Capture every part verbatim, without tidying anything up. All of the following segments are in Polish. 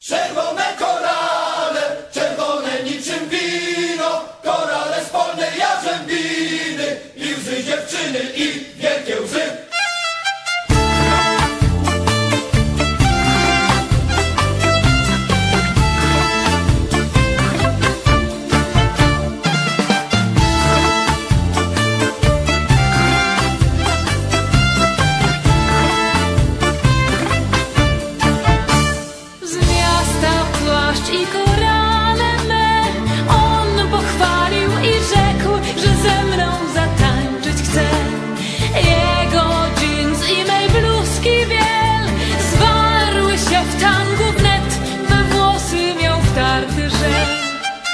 Czerwone korale, czerwone niczym wino, korale z polnej jarzębiny i łzy dziewczyny i wielkie łzy. I korale me on pochwalił i rzekł, że ze mną zatańczyć chce. Jego dżins i mej bluzki biel zwarły się w tangu wnet, we włosy miał wtarty żel.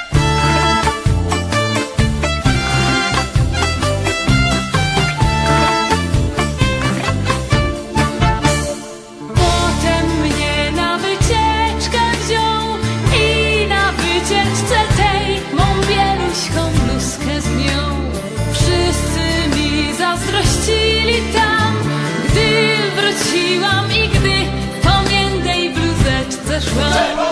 Zazdrościli tam, gdy wróciłam i gdy po miętej bluzeczce szłam.